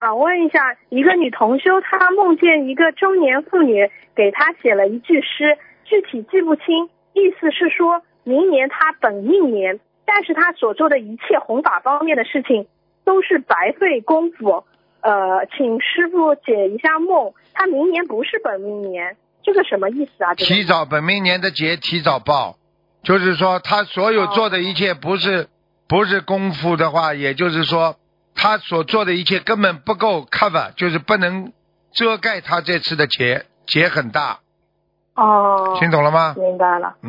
想问一下，一个女同修她梦见一个中年妇女给她写了一句诗，具体记不清，意思是说明年她本命年，但是她所做的一切弘法方面的事情都是白费功夫。请师父解一下梦，她明年不是本命年，这个什么意思啊？ 提早本命年的劫提早报，就是说她所有做的一切不是功夫的话，也就是说她所做的一切根本不够 cover， 就是不能遮盖她这次的劫很大。 哦， 听懂了吗？ 明白了。